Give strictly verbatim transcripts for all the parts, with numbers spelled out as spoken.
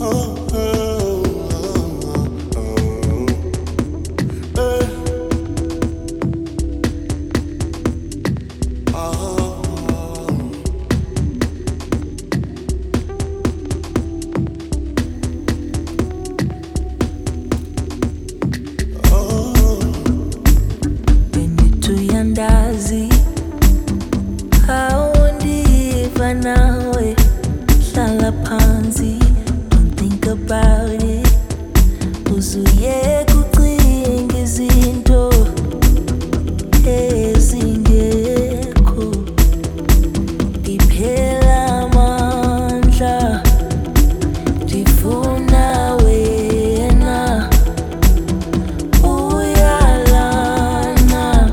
Nawe hlala phansi, don't think about it. Uzuye kucinga izinto ezingekho, iphela amandla, ndifuna wena uyalana,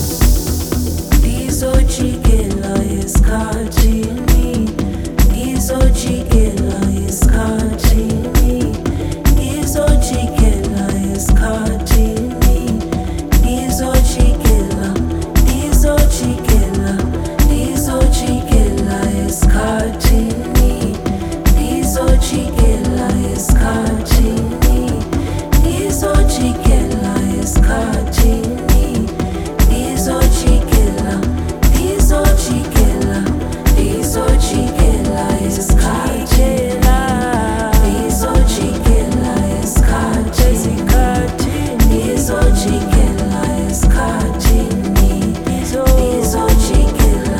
ndizojikela esikhathini, ngizojikela esikhathini, ngizojikela esikhathini, ngizojikela, ngizojikela, ngizojikela esikhathini, ngizojikela esikhathini, ngizojikela esikhathini, ngizojikela, ngizojikela, ngizojikela esikhathini, ngizojikela esikhathini, ngizojikela esikhathini, ngizojikela,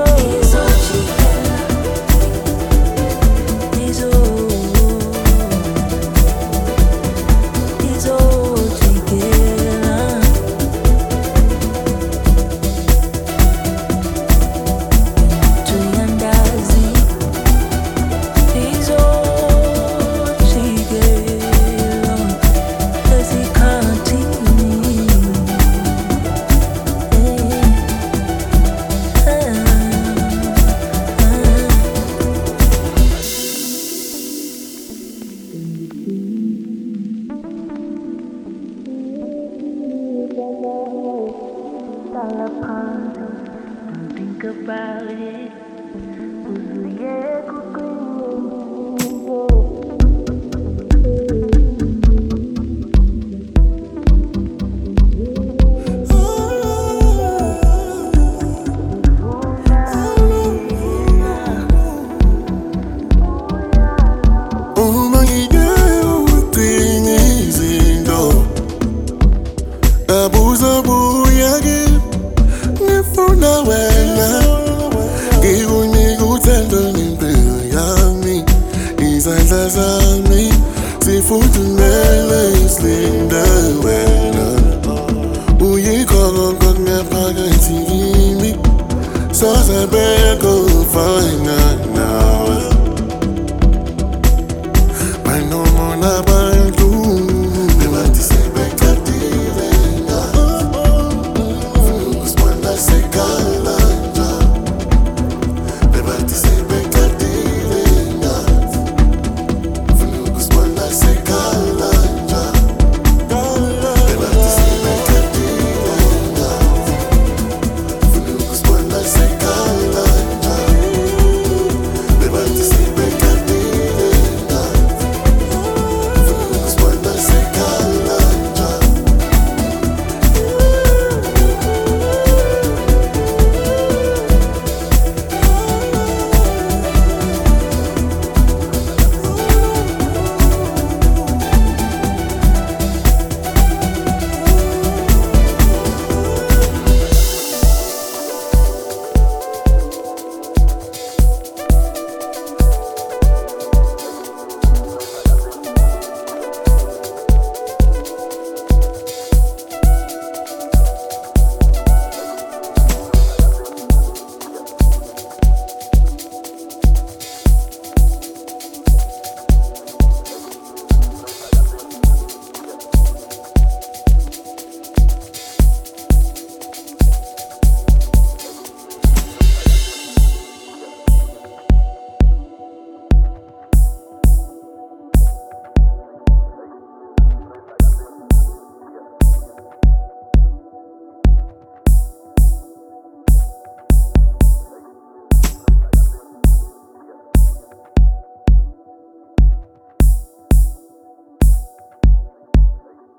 don't think about it. Uzuye uma ngidinga udinga izinto, abuza buya kimi, ngifuna wena, ngikunika uthando nempilo yami, izandla zami zifudumele, zilinda wena.